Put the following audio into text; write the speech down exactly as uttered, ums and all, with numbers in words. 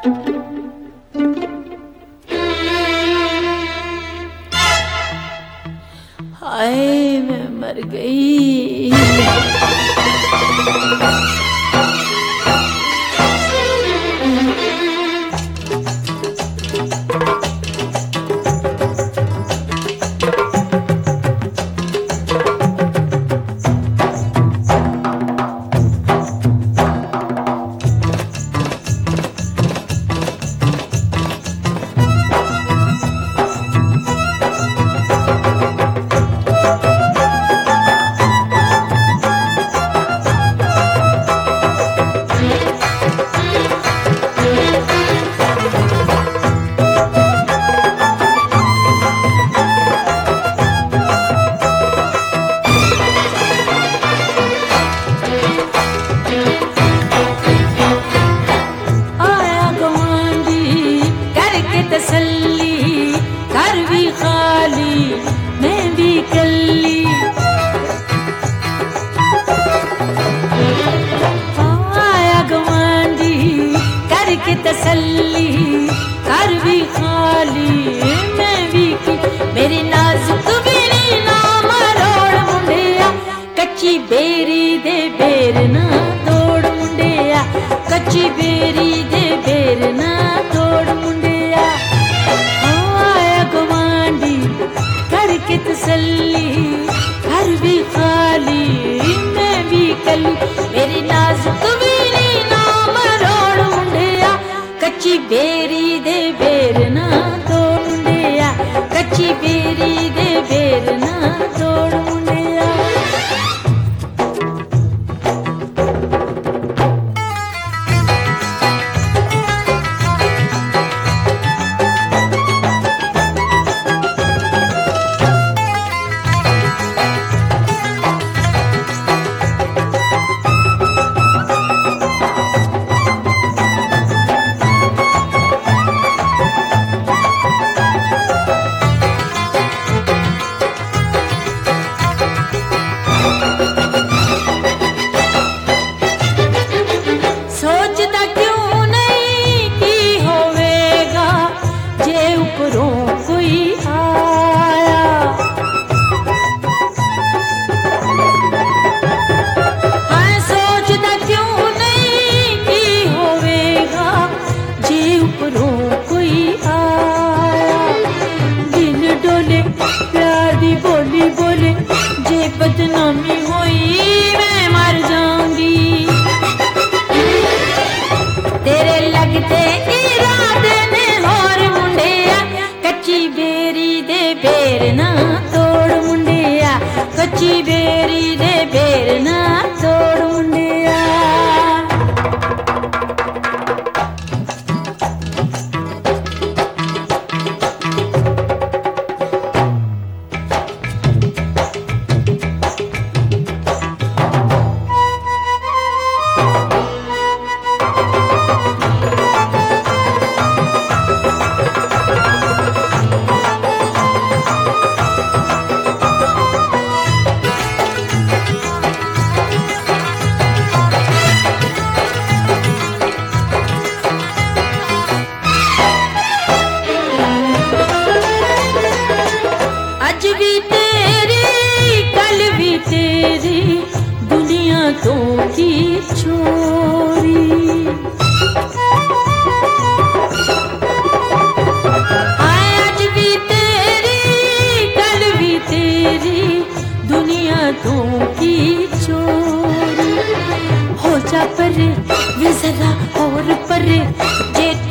हाय मैं मर गई। तसल्ली कर भी खाली मैं भी की मेरी नाजुक बेरी ना मरोड़ मुंडिया कच्ची बेरी दे बेर ना तोड़ मुंडिया कच्ची बेरी दे बेर ना तोड़ मुंडिया आया गवांडी करके तसल्ली कर भी खाली मैं भी कली मेरी नाजुक बेरी ना मरोड़ मुंडिया कच्ची बेरी दे बेर ना तोड़ मुंडिया कच्ची बेरी दे बेर ना तोड़ मुंडिया। सोचता क्यों नहीं की होवेगा जे उपरों कोई आया हाँ सोचता क्यों नहीं की होवेगा जे उपरों कोई आया दिल डोले प्यार दी बोली बोले जे बदनामी हुई मैं मर जाऊंगी तेरे लगते इरादे ने होर मुंडिया कच्ची बेरी दे बेर ना तोड़ मुंडिया कच्ची बेरी दे बेर ना तोड़ मुंडिया। आज भी तेरी कल भी तेरी दुनिया तो की छोरी आज भी तेरी कल भी तेरी दुनिया तो की छोरी हो जा परे वे जरा और परे जे